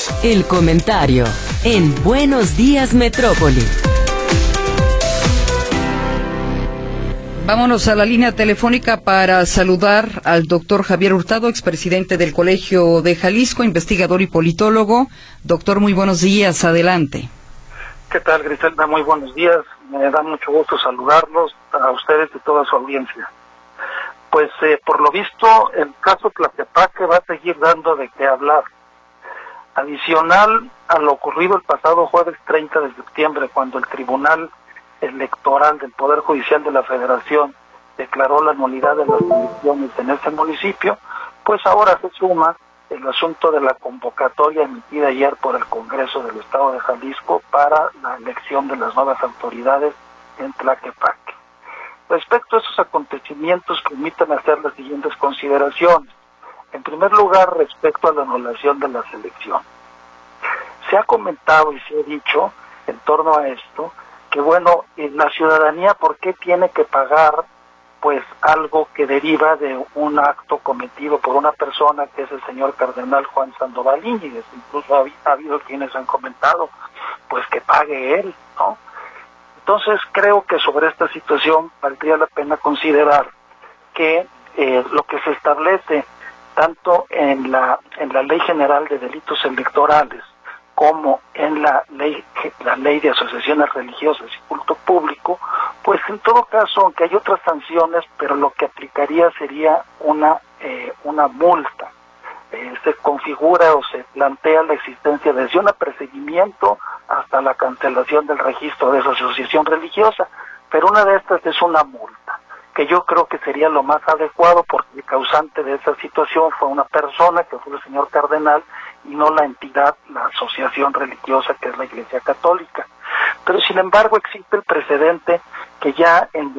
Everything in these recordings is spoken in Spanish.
El comentario en Buenos Días Metrópoli. Vámonos a la línea telefónica para saludar al doctor Javier Hurtado, expresidente del Colegio de Jalisco, investigador y politólogo. Doctor, muy buenos días, adelante. ¿Qué tal, Griselda? Muy buenos días. Me da mucho gusto saludarlos a ustedes y toda su audiencia. Pues, por lo visto, el caso Tlaquepaque va a seguir dando de qué hablar. Adicional a lo ocurrido el pasado jueves 30 de septiembre, cuando el Tribunal Electoral del Poder Judicial de la Federación declaró la nulidad de las elecciones en ese municipio, pues ahora se suma el asunto de la convocatoria emitida ayer por el Congreso del Estado de Jalisco para la elección de las nuevas autoridades en Tlaquepaque. Respecto a esos acontecimientos, permítanme hacer las siguientes consideraciones. En primer lugar, respecto a la anulación de las elecciones. Se ha comentado y se ha dicho en torno a esto que, bueno, la ciudadanía, ¿por qué tiene que pagar pues algo que deriva de un acto cometido por una persona que es el señor cardenal Juan Sandoval Íñiguez? Incluso ha habido quienes han comentado pues que pague él, ¿no? Entonces creo que sobre esta situación valdría la pena considerar que lo que se establece tanto en la Ley General de Delitos Electorales como en la ley de asociaciones religiosas y culto público, pues en todo caso, aunque hay otras sanciones, pero lo que aplicaría sería una multa. Se configura o se plantea la existencia desde un apercibimiento hasta la cancelación del registro de esa asociación religiosa, pero una de estas es una multa, que yo creo que sería lo más adecuado porque el causante de esa situación fue una persona, que fue el señor cardenal, y no la entidad, la asociación religiosa que es la Iglesia Católica. Pero sin embargo existe el precedente que ya en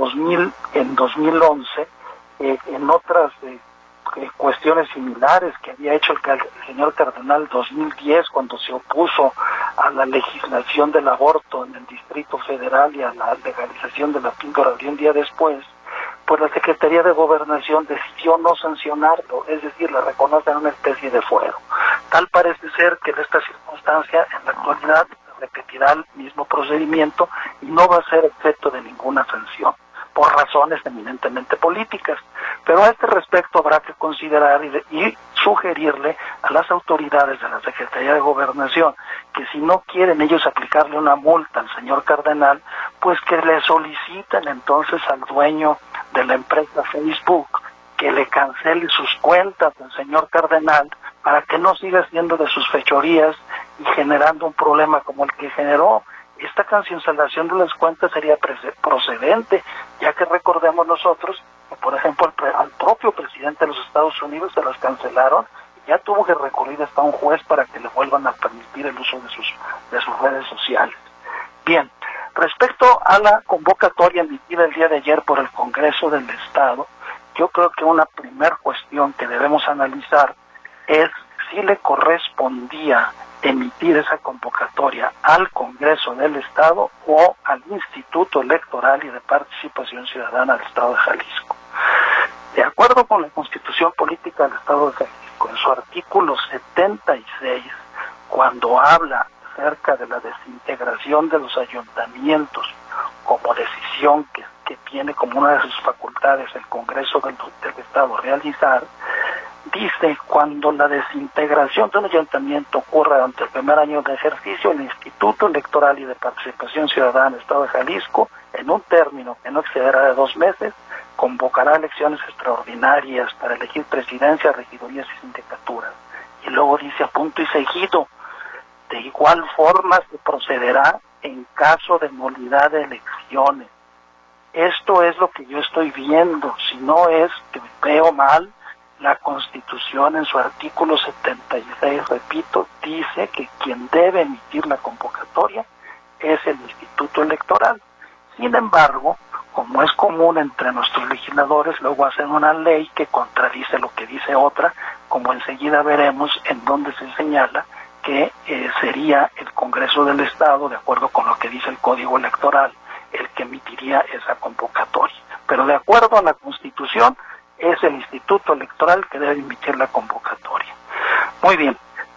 2011, en otras cuestiones similares que había hecho el señor cardenal 2010, cuando se opuso a la legislación del aborto en el Distrito Federal y a la legalización de la píldora de un día después, pues la Secretaría de Gobernación decidió no sancionarlo, es decir, le reconocen una especie de fuero. Tal parece ser que en esta circunstancia, en la actualidad, repetirá el mismo procedimiento y no va a ser objeto de ninguna sanción, por razones eminentemente políticas. Pero a este respecto habrá que considerar y sugerirle a las autoridades de la Secretaría de Gobernación que si no quieren ellos aplicarle una multa al señor cardenal, pues que le soliciten entonces al dueño de la empresa Facebook que le cancele sus cuentas al señor cardenal para que no siga haciendo de sus fechorías y generando un problema como el que generó. Esta cancelación de las cuentas sería procedente, ya que recordemos nosotros que, por ejemplo, al propio presidente de los Estados Unidos se las cancelaron y ya tuvo que recurrir hasta un juez para que le vuelvan a permitir el uso de sus redes sociales. Bien, respecto a la convocatoria emitida el día de ayer por el Congreso del Estado, yo creo que una primer cuestión que debemos analizar es si le correspondía emitir esa convocatoria al Congreso del Estado o al Instituto Electoral y de Participación Ciudadana del Estado de Jalisco. De acuerdo con la Constitución Política del Estado de Jalisco, en su artículo 76, cuando habla acerca de la desintegración de los ayuntamientos como decisión que tiene como una de sus facultades el Congreso del Estado realizar, dice: cuando la desintegración de un ayuntamiento ocurra durante el primer año de ejercicio, el Instituto Electoral y de Participación Ciudadana del Estado de Jalisco, en un término que no excederá de 2 meses, convocará elecciones extraordinarias para elegir presidencia, regidurías y sindicaturas. Y luego dice a punto y seguido: de igual forma se procederá en caso de nulidad de elecciones. Esto es lo que yo estoy viendo, si no es que veo mal. La Constitución en su artículo 76, repito, dice que quien debe emitir la convocatoria es el Instituto Electoral. Sin embargo, como es común entre nuestros legisladores, luego hacen una ley que contradice lo que dice otra, como enseguida veremos en donde se señala que sería el Congreso del Estado, de acuerdo con lo que dice el Código Electoral, el que emitiría esa convocatoria. Pero de acuerdo a la Constitución, es el Instituto Electoral que debe emitir la convocatoria. Muy bien,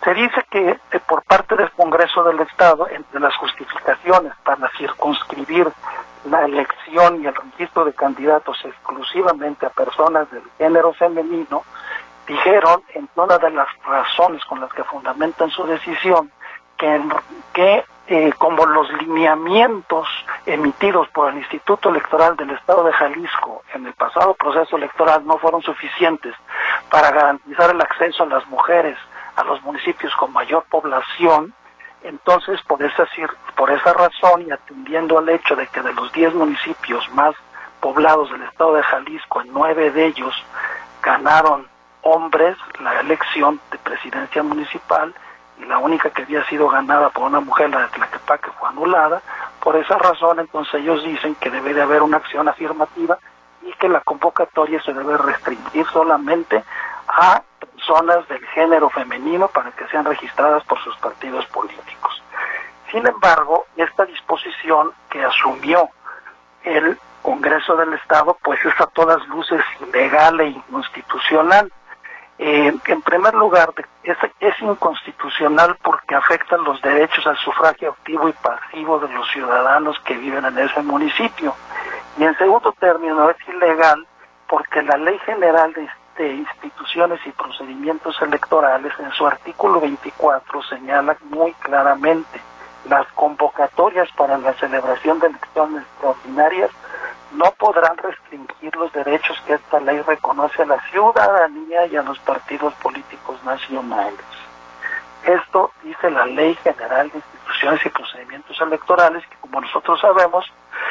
Se dice que por parte del Congreso del Estado, entre las justificaciones para circunscribir la elección y el registro de candidatos exclusivamente a personas del género femenino, dijeron, en una de las razones con las que fundamentan su decisión, que como los lineamientos emitidos por el Instituto Electoral del Estado de Jalisco en el pasado proceso electoral no fueron suficientes para garantizar el acceso a las mujeres a los municipios con mayor población, entonces por esa razón y atendiendo al hecho de que de los 10 municipios más poblados del Estado de Jalisco, en 9 de ellos ganaron hombres la elección de presidencia municipal, y la única que había sido ganada por una mujer, la de Tlaquepaque, fue anulada. Por esa razón, entonces ellos dicen que debe de haber una acción afirmativa y que la convocatoria se debe restringir solamente a personas del género femenino para que sean registradas por sus partidos políticos. Sin embargo, esta disposición que asumió el Congreso del Estado, pues es a todas luces ilegal e inconstitucional. En primer lugar, es inconstitucional porque afecta los derechos al sufragio activo y pasivo de los ciudadanos que viven en ese municipio. Y en segundo término, es ilegal porque la Ley General de Instituciones y Procedimientos Electorales, en su artículo 24, señala muy claramente: las convocatorias para la celebración de elecciones extraordinarias no podrán restringir los derechos que esta ley reconoce a la ciudadanía y a los partidos políticos nacionales. Esto dice la Ley General de Instituciones y Procedimientos Electorales, que, como nosotros sabemos,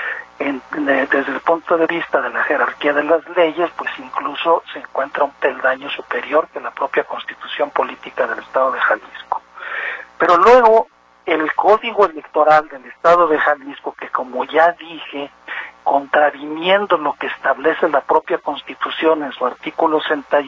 desde el punto de vista de la jerarquía de las leyes, pues incluso se encuentra un peldaño superior que la propia Constitución Política del Estado de Jalisco. Pero luego, el Código Electoral del Estado de Jalisco, que, como ya dije, contraviniendo lo que establece la propia Constitución en su artículo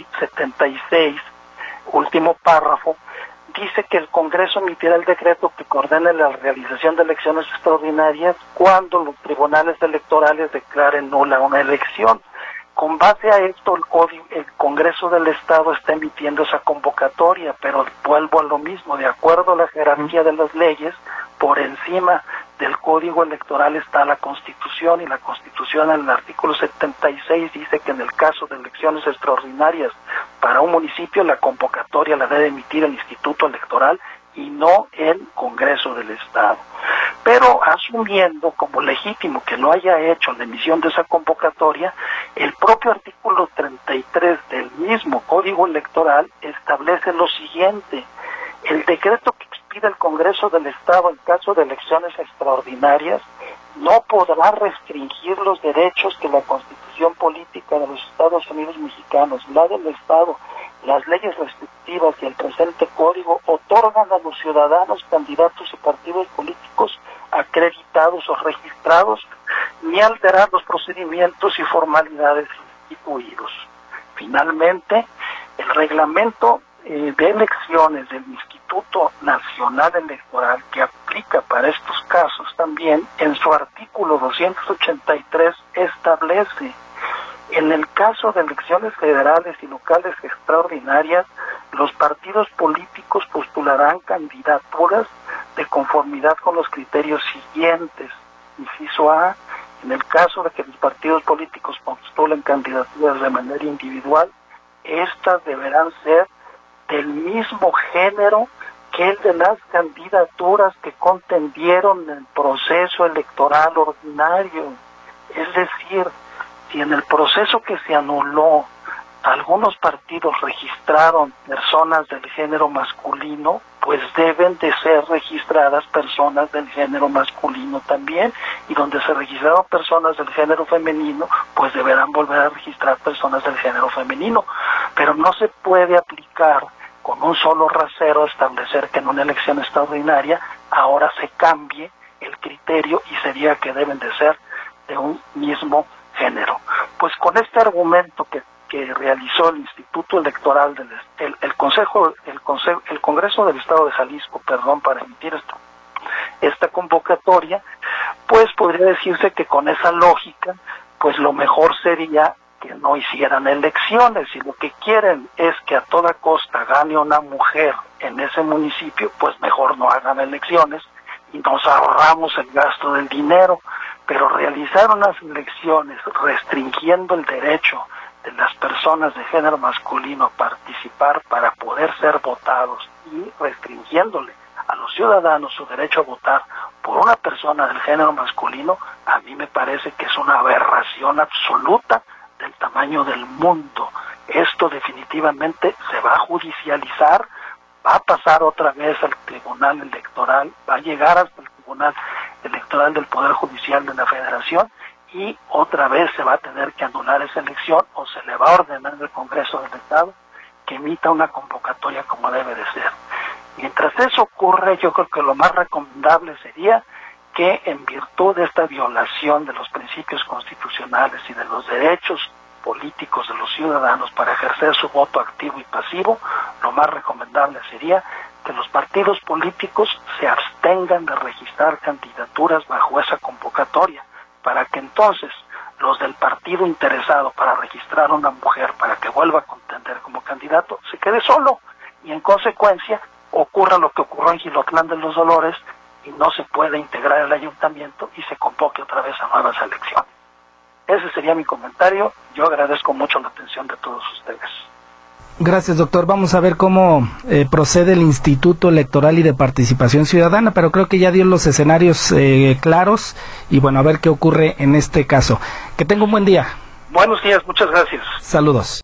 76, último párrafo, dice que el Congreso emitirá el decreto que ordene la realización de elecciones extraordinarias cuando los tribunales electorales declaren nula una elección. Con base a esto, el Congreso del Estado está emitiendo esa convocatoria, pero vuelvo a lo mismo: de acuerdo a la jerarquía de las leyes, por encima del Código Electoral está la Constitución, y la Constitución en el artículo 76 dice que en el caso de elecciones extraordinarias para un municipio, la convocatoria la debe emitir el Instituto Electoral y no el Congreso del Estado. Pero asumiendo como legítimo que lo haya hecho la emisión de esa convocatoria, el propio artículo 33 del mismo Código Electoral establece lo siguiente: el decreto que expide el Congreso del Estado en caso de elecciones extraordinarias no podrá restringir los derechos que la Constitución Política de los Estados Unidos Mexicanos, la del Estado, las leyes restrictivas y el presente código otorgan a los ciudadanos, candidatos y partidos políticos acreditados o registrados, ni alterar los procedimientos y formalidades instituidos. Finalmente, el reglamento de elecciones del Instituto Nacional Electoral, que aplica para estos casos también, en su artículo 283 establece: en el caso de elecciones federales y locales extraordinarias, los partidos políticos postularán candidaturas de conformidad con los criterios siguientes. Inciso A: en el caso de que los partidos políticos postulen candidaturas de manera individual, estas deberán ser del mismo género que el de las candidaturas que contendieron en el proceso electoral ordinario. Es decir, si en el proceso que se anuló algunos partidos registraron personas del género masculino, pues deben de ser registradas personas del género masculino también, y donde se registraron personas del género femenino, pues deberán volver a registrar personas del género femenino. Pero no se puede aplicar con un solo rasero establecer que en una elección extraordinaria ahora se cambie el criterio y sería que deben de ser de un mismo género. Pues con este argumento que realizó el Instituto Electoral el Congreso del Estado de Jalisco, para emitir esta convocatoria, pues podría decirse que con esa lógica, pues lo mejor sería que no hicieran elecciones, y lo que quieren es que a toda costa gane una mujer en ese municipio, pues mejor no hagan elecciones y nos ahorramos el gasto del dinero. Pero realizar unas elecciones restringiendo el derecho de las personas de género masculino a participar para poder ser votados y restringiéndole a los ciudadanos su derecho a votar por una persona del género masculino, a mí me parece que es una aberración absoluta del tamaño del mundo. Esto definitivamente se va a judicializar, va a pasar otra vez al Tribunal Electoral, va a llegar hasta el Tribunal Electoral del Poder Judicial de la Federación y otra vez se va a tener que anular esa elección o se le va a ordenar al Congreso del Estado que emita una convocatoria como debe de ser. Mientras eso ocurre, yo creo que lo más recomendable sería que en virtud de esta violación de los principios constitucionales y de los derechos políticos de los ciudadanos para ejercer su voto activo y pasivo, lo más recomendable sería que los partidos políticos se abstengan de registrar candidaturas bajo esa convocatoria, para que entonces los del partido interesado para registrar a una mujer para que vuelva a contender como candidato se quede solo y en consecuencia ocurra lo que ocurrió en Gilotlán de los Dolores y no se puede integrar el ayuntamiento y se convoque otra vez a nuevas elecciones. Ese sería mi comentario. Yo agradezco mucho la atención de todos ustedes. Gracias, doctor. Vamos a ver cómo procede el Instituto Electoral y de Participación Ciudadana, pero creo que ya dio los escenarios claros y bueno, a ver qué ocurre en este caso. Que tenga un buen día. Buenos días, muchas gracias. Saludos.